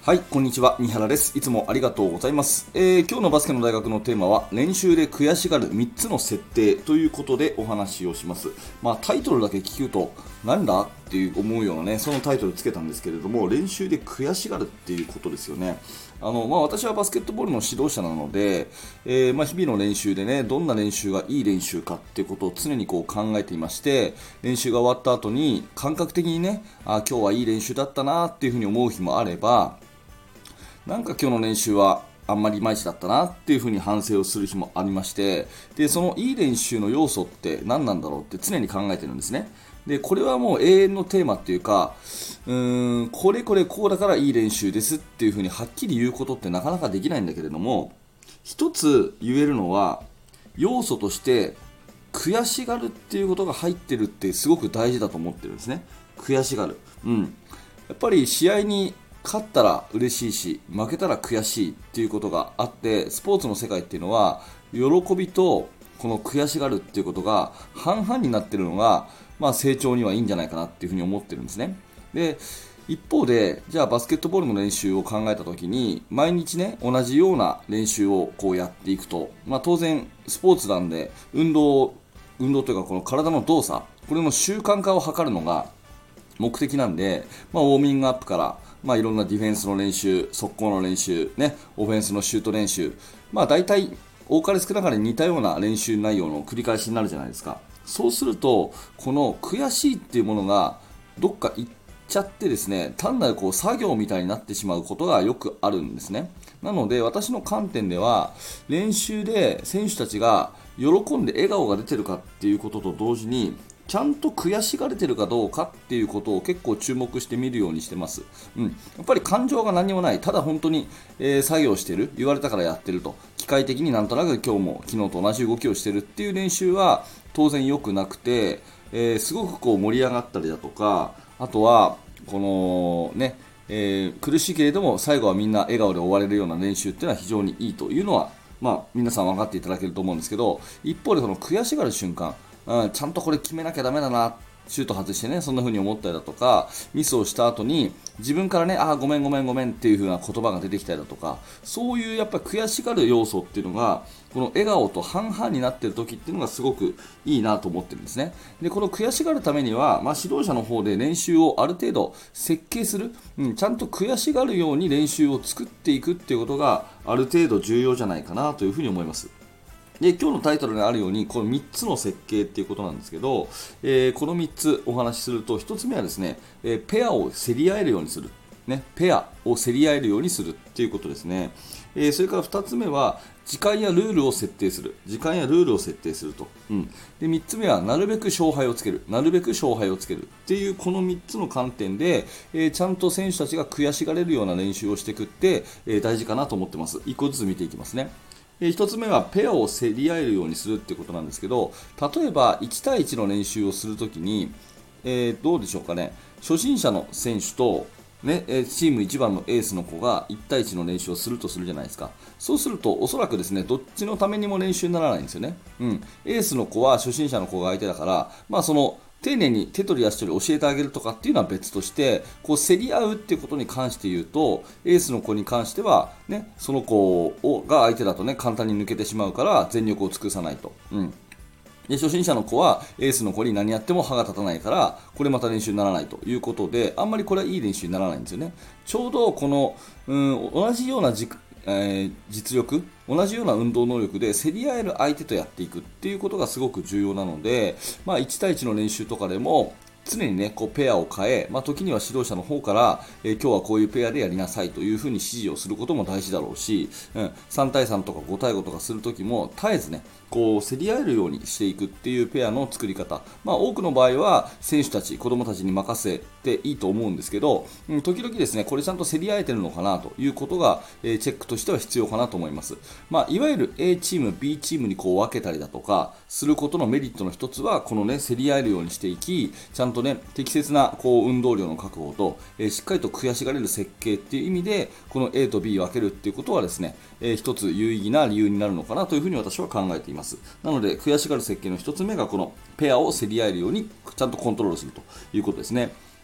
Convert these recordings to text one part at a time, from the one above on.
はい、こんにちは。三原です。いつもありがとうございます。今日のバスケの大学のテーマは、練習で悔しがる3つの設定ということでお話をします。タイトルだけ聞くと、なんだっていう思うようなね、そのタイトルつけたんですけれども、練習で悔しがるっていうことですよね。私はバスケットボールの指導者なので、日々の練習でね、どんな練習がいい練習かっていうことを常にこう考えていまして、練習が終わった後に感覚的にね、今日はいい練習だったなっていうふうに思う日もあれば、なんか今日の練習はあんまりいまいちだったなっていう風に反省をする日もありまして、でそのいい練習の要素って何なんだろうって常に考えてるんですね。でこれはもう永遠のテーマっていうか、これこうだからいい練習ですっていう風にはっきり言うことってなかなかできないんだけれども、一つ言えるのは、要素として悔しがるっていうことが入ってるってすごく大事だと思ってるんですね。悔しがる、やっぱり試合に勝ったら嬉しいし、負けたら悔しいっていうことがあって、スポーツの世界っていうのは喜びとこの悔しがるっていうことが半々になっているのが、成長にはいいんじゃないかなっていうふうに思ってるんですね。で一方で、じゃあバスケットボールの練習を考えたときに、毎日ね同じような練習をこうやっていくと、当然スポーツなんで運動というか、この体の動作、これの習慣化を図るのが目的なんで、ウォーミングアップから、いろんなディフェンスの練習、速攻の練習、オフェンスのシュート練習、大体多かれ少なかれ似たような練習内容の繰り返しになるじゃないですか。そうすると、この悔しいっていうものがどっか行っちゃってですね、単なるこう作業みたいになってしまうことがよくあるんですね。なので私の観点では、練習で選手たちが喜んで笑顔が出てるかっていうことと同時に、ちゃんと悔しがれてるかどうかっていうことを結構注目して見るようにしてます。やっぱり感情が何もない、ただ本当に、作業してる、言われたからやってると、機械的になんとなく今日も昨日と同じ動きをしてるっていう練習は当然良くなくて、すごくこう盛り上がったりだとか、あとはこのね、苦しいけれども最後はみんな笑顔で終われるような練習っていうのは非常にいいというのは、皆さん分かっていただけると思うんですけど、一方でその悔しがる瞬間、ちゃんとこれ決めなきゃダメだな、シュート外してね、そんな風に思ったりだとか、ミスをした後に自分からね、ごめんっていう風な言葉が出てきたりだとか、そういうやっぱり悔しがる要素っていうのが、この笑顔と半々になっている時っていうのがすごくいいなと思ってるんですね。でこの悔しがるためには、指導者の方で練習をある程度設計する、ちゃんと悔しがるように練習を作っていくっていうことがある程度重要じゃないかなというふうに思います。で今日のタイトルにあるように、この3つの設計っていうことなんですけど、この3つお話しすると、1つ目はですね、ペアを競り合えるようにする、ペアを競り合えるようにするっていうことですね。それから2つ目は時間やルールを設定すると、で3つ目はなるべく勝敗をつけるっていう、この3つの観点で、ちゃんと選手たちが悔しがれるような練習をしていくって、大事かなと思ってます。1個ずつ見ていきますね。1つ目はペアを競り合えるようにするっていうことなんですけど、例えば1対1の練習をするときに、どうでしょうかね、初心者の選手と、チーム1番のエースの子が1対1の練習をするとするじゃないですか。そうするとおそらくですね、どっちのためにも練習にならないんですよね。エースの子は初心者の子が相手だから、その丁寧に手取り足取り教えてあげるとかっていうのは別として、こう競り合うっていうことに関して言うと、エースの子に関しては、その子が相手だと簡単に抜けてしまうから全力を尽くさないと。で初心者の子はエースの子に何やっても歯が立たないから、これまた練習にならないということで、あんまりこれはいい練習にならないんですよね。ちょうどこの同じような実力、同じような運動能力で競り合える相手とやっていくっていうことがすごく重要なので、1対1の練習とかでも常にこうペアを変え、時には指導者の方から、今日はこういうペアでやりなさいというふうに指示をすることも大事だろうし、3対3とか5対5とかするときも絶えずこう競り合えるようにしていくっていうペアの作り方、多くの場合は選手たち、子供たちに任せていいと思うんですけど、時々ですね、これちゃんと競り合えてるのかなということが、チェックとしては必要かなと思います。いわゆる A チーム B チームにこう分けたりだとかすることのメリットの一つは、この競り合えるようにしていき、ちゃんと適切なこう運動量の確保と、しっかりと悔しがれる設計っていう意味で、この A と B を分けるっていうことはですね、一つ有意義な理由になるのかなというふうに私は考えています。なので悔しがる設計の一つ目が、このペアを競り合えるようにちゃんとコントロールするということですね。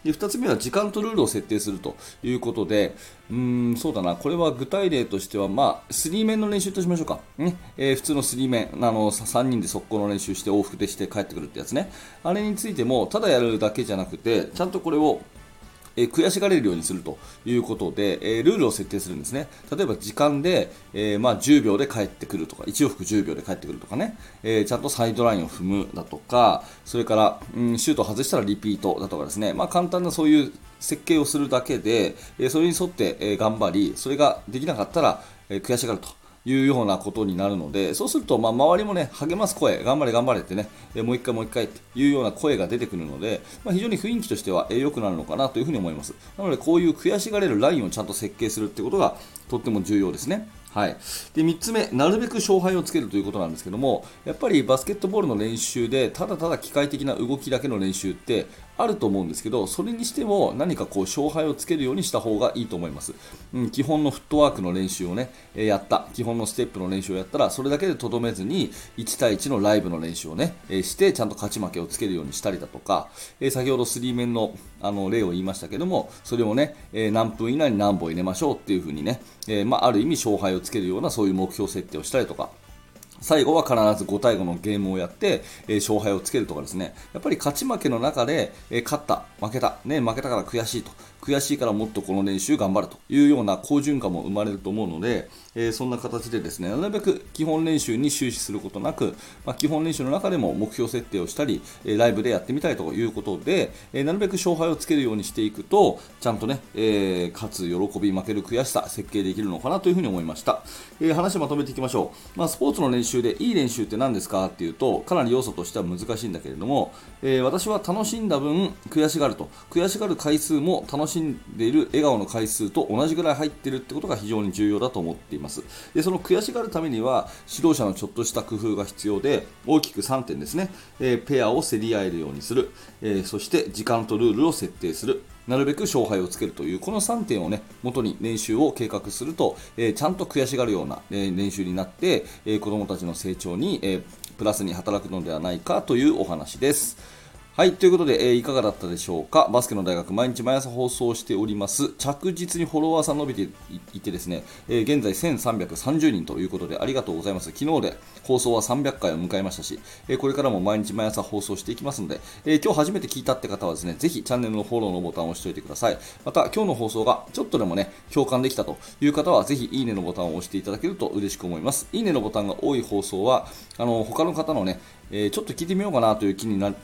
で2つ目は時間とルールを設定するということで、そうだな、これは具体例としては、スリーメンの練習としましょうか、ね普通のスリーメン、3人で速攻の練習して往復でして帰ってくるってやつね、あれについてもただやるだけじゃなくて、ちゃんとこれを悔しがれるようにするということで、ルールを設定するんですね。例えば時間で、10秒で帰ってくるとか、1往復10秒で帰ってくるとかね、ちゃんとサイドラインを踏むだとか、それから、シュートを外したらリピートだとかですね、簡単なそういう設計をするだけで、それに沿って、頑張り、それができなかったら、悔しがるというようなことになるので、そうすると周りもね、励ます声、頑張れ頑張れってね、もう一回っていうような声が出てくるので、非常に雰囲気としては良くなるのかなというふうに思います。なのでこういう悔しがれるラインをちゃんと設計するってことがとっても重要ですね。はい、で3つ目、なるべく勝敗をつけるということなんですけども、やっぱりバスケットボールの練習でただただ機械的な動きだけの練習ってあると思うんですけど、それにしても何か勝敗をつけるようにした方がいいと思います。基本のフットワークの練習をね、やった、基本のステップの練習をやったらそれだけでとどめずに1対1のライブの練習をね、してちゃんと勝ち負けをつけるようにしたりだとか、先ほどスリーメンの例を言いましたけども、それをね、何分以内に何本入れましょうっていう風にね、ある意味勝敗をつけるようなそういう目標設定をしたりとか、最後は必ず5対5のゲームをやって、勝敗をつけるとかですね、やっぱり勝ち負けの中で、勝った、負けた、負けたから悔しいと、悔しいからもっとこの練習頑張るというような好循環も生まれると思うので、そんな形でですね、なるべく基本練習に終始することなく、基本練習の中でも目標設定をしたり、ライブでやってみたいということで、なるべく勝敗をつけるようにしていくと、ちゃんとね、勝つ喜び、負ける悔しさ、設計できるのかなというふうに思いました。話をまとめていきましょう。スポーツの練習でいい練習って何ですかっていうと、かなり要素としては難しいんだけれども、私は楽しんだ分悔しがると、悔しがる回数も楽しんでいる笑顔の回数と同じぐらい入っているってことが非常に重要だと思っています。でその悔しがるためには指導者のちょっとした工夫が必要で、大きく3点ですね。ペアを競り合えるようにする、そして時間とルールを設定する、なるべく勝敗をつけるというこの3点をね元に練習を計画すると、ちゃんと悔しがるような、練習になって、子どもたちの成長に、プラスに働くのではないかというお話です。はい、ということで、いかがだったでしょうか。バスケの大学、毎日毎朝放送しております。着実にフォロワーさん伸びていてですね、現在1330人ということでありがとうございます。昨日で放送は300回を迎えましたし、これからも毎日毎朝放送していきますので、今日初めて聞いたって方はですね、ぜひチャンネルのフォローのボタンを押しておいてください。また、今日の放送がちょっとでもね、共感できたという方は、ぜひいいねのボタンを押していただけると嬉しく思います。いいねのボタンが多い放送は、他の方のね、ちょっと聞いてみようかなという気になって、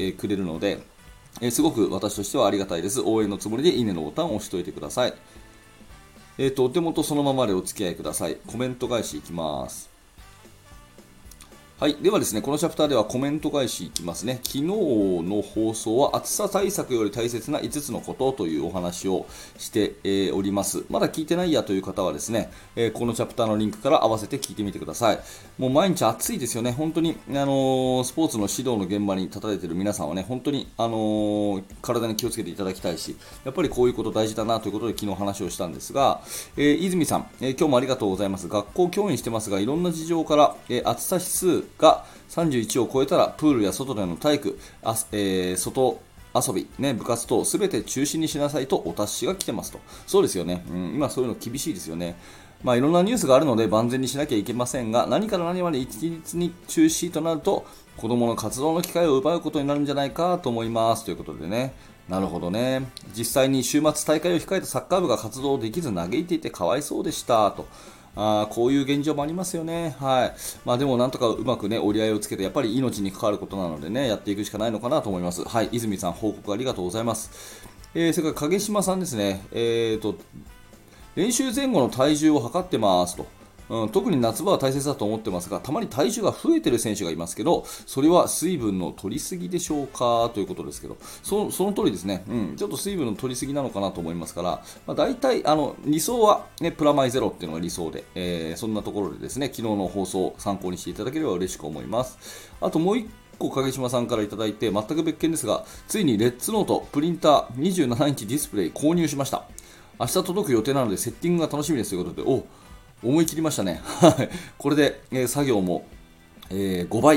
くれるので、すごく私としてはありがたいです。応援のつもりでいいねのボタンを押しておいてください。お手元そのままでお付き合いください。コメント返しいきます。はい。ではですね、このチャプターではコメント返しいきますね。昨日の放送は暑さ対策より大切な5つのことというお話をして、おります。まだ聞いてないやという方はですね、このチャプターのリンクから合わせて聞いてみてください。もう毎日暑いですよね。本当に、スポーツの指導の現場に立たれている皆さんはね、本当に、体に気をつけていただきたいし、やっぱりこういうこと大事だなということで昨日話をしたんですが、泉さん、今日もありがとうございます。学校教員してますが、いろんな事情から、暑さ指数が31を超えたらプールや外での体育、外遊び、部活等すべて中止にしなさいとお達しが来てますと。そうですよね、今そういうの厳しいですよね。いろんなニュースがあるので万全にしなきゃいけませんが、何から何まで一律に中止となると子どもの活動の機会を奪うことになるんじゃないかと思いますということでね。なるほどね。実際に週末大会を控えたサッカー部が活動できず嘆いていてかわいそうでしたと。こういう現状もありますよね。はい。でもなんとかうまくね、折り合いをつけて、やっぱり命に関わることなのでね、やっていくしかないのかなと思います。はい。泉さん、報告ありがとうございます。それから影島さんですね。練習前後の体重を測ってますと。特に夏場は大切だと思ってますが、たまに体重が増えている選手がいますけど、それは水分の取りすぎでしょうかということですけど、その通りですね、ちょっと水分の取りすぎなのかなと思いますから、大体理想は、プラマイゼロっていうのが理想で、そんなところでですね、昨日の放送を参考にしていただければ嬉しく思います。あともう一個影島さんからいただいて、全く別件ですが、ついにレッツノートプリンター27インチディスプレイ購入しました。明日届く予定なのでセッティングが楽しみですということで、思い切りましたね。これで、作業も、5倍、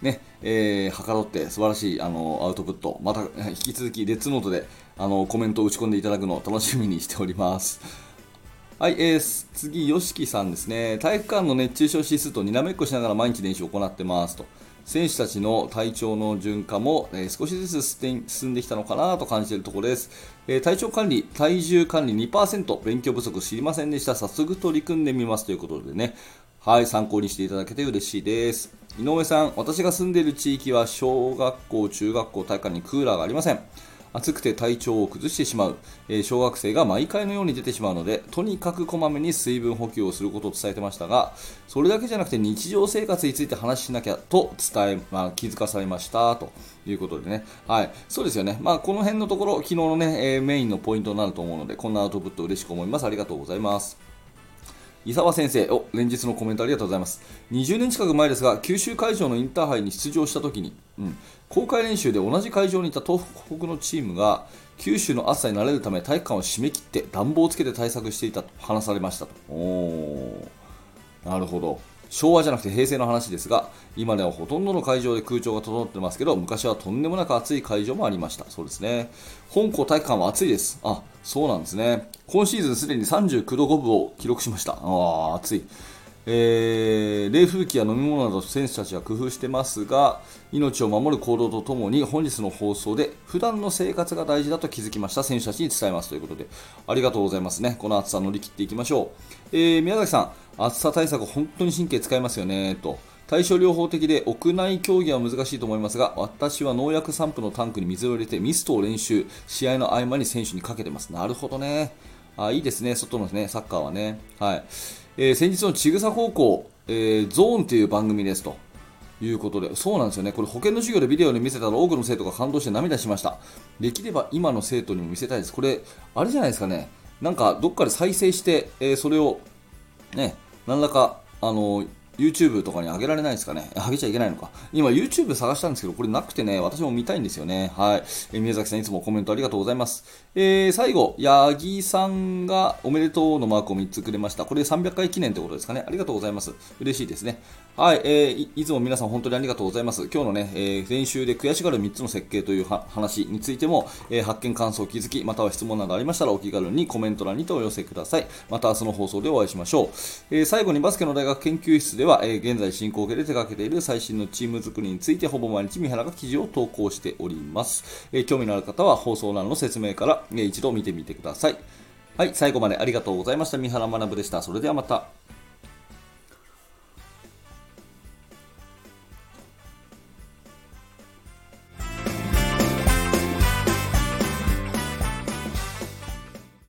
ね、はかどって素晴らしいアウトプット、また引き続きレッツノートでコメントを打ち込んでいただくのを楽しみにしております。はい、次、よしきさんですね。体育館の熱中症指数とにらめっこしながら毎日練習を行ってますと。選手たちの体調の順化も、少しずつ進んできたのかなと感じているところです。体調管理、体重管理 2%、勉強不足知りませんでした。早速取り組んでみますということでね。はい、参考にしていただけて嬉しいです。井上さん、私が住んでいる地域は小学校、中学校、体育館にクーラーがありません。暑くて体調を崩してしまう、小学生が毎回のように出てしまうので、とにかくこまめに水分補給をすることを伝えてましたが、それだけじゃなくて日常生活について話しなきゃと気づかされましたということでね。はい、そうですよね。この辺のところ、昨日のね、メインのポイントになると思うので、こんなアウトプット嬉しく思います。ありがとうございます。伊沢先生、連日のコメントありがとうございます。20年近く前ですが、九州会場のインターハイに出場したときに、公開練習で同じ会場にいた東北のチームが、九州の暑さに慣れるため体育館を閉め切って暖房をつけて対策していたと話されましたと。なるほど。昭和じゃなくて平成の話ですが、今ではほとんどの会場で空調が整ってますけど、昔はとんでもなく暑い会場もありました。そうですね。本校体育館は暑いです。あ、そうなんですね。今シーズンすでに39度5分を記録しました。暑い。冷風機や飲み物など選手たちは工夫してますが、命を守る行動とともに本日の放送で普段の生活が大事だと気づきました。選手たちに伝えますということで、ありがとうございますね。この暑さ乗り切っていきましょう。宮崎さん、暑さ対策本当に神経使いますよねと。対症療法的で屋内競技は難しいと思いますが、私は農薬散布のタンクに水を入れてミストを練習、試合の合間に選手にかけてます。なるほどね。いいですね、外の、ね、サッカーはね。はい。先日のちぐさ高校、ゾーンという番組ですということで、そうなんですよね。これ保健の授業でビデオで見せたら多くの生徒が感動して涙しました。できれば今の生徒にも見せたいです。これ、あれじゃないですかね。なんかどっかで再生して、それをね、何らか、YouTube とかに上げられないですかね。上げちゃいけないのか。今 YouTube 探したんですけど、これなくてね、私も見たいんですよね。はい。宮崎さんいつもコメントありがとうございます。最後、八木さんがおめでとうのマークを3つくれました。これ300回記念ということですかね。ありがとうございます。嬉しいですね。はい。いつも皆さん本当にありがとうございます。今日のね、練習で悔しがる3つの設計という話についても、発見感想気づき、または質問などありましたらお気軽にコメント欄にてお寄せください。また明日の放送でお会いしましょう。最後にバスケの大学研究室では、現在進行形で手掛けている最新のチーム作りについてほぼ毎日三原が記事を投稿しております。興味のある方は放送欄の説明から、一度見てみてください。はい、最後までありがとうございました。三原学でした。それではまた。